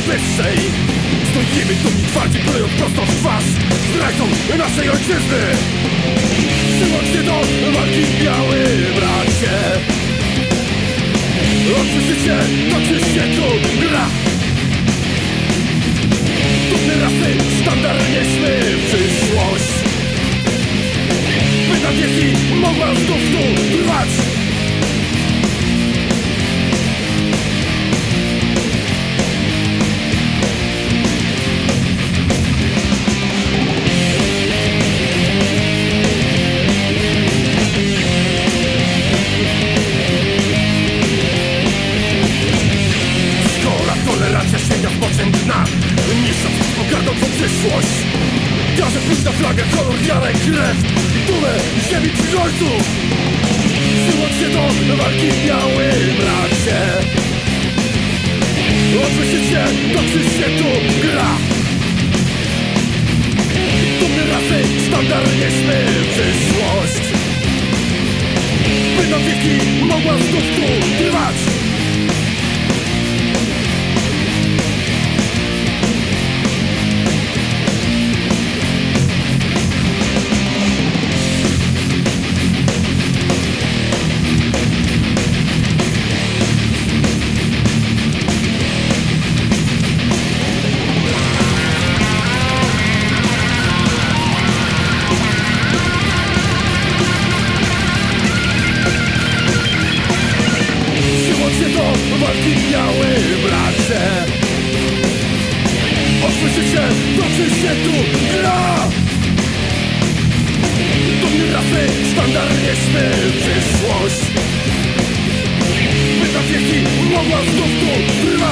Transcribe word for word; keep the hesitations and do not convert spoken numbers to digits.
wyższej. Stoimy dumni twardzie, plując prosto w twarz zdrajcą naszej ojczyzny. Przyłącz się do walki, biały bracie. Odwróć się, toczy się tu gra. Dumne rasy, sztandar nieśmy przyszłość, by na wieki mogła znów tu trwać. Sięga w moczem dna, niszcząc pogardą twą przyszłość. Każe pójść na flagę, kolor, wiarę, krew, dumę ziemi twych ojców. Przyłącz się do walki, biały bracie. Odwróć się, toczy się tu gra. Dumne rasy, sztandar nieśmy przyszłość, by na wieki mogła znów tu trwać. Walki, biały bracie. Otwórz się, toczy się tu gra. Dumny rasy, sztandar nieśmy przyszłość, by na wieki mogła znów tu trwać.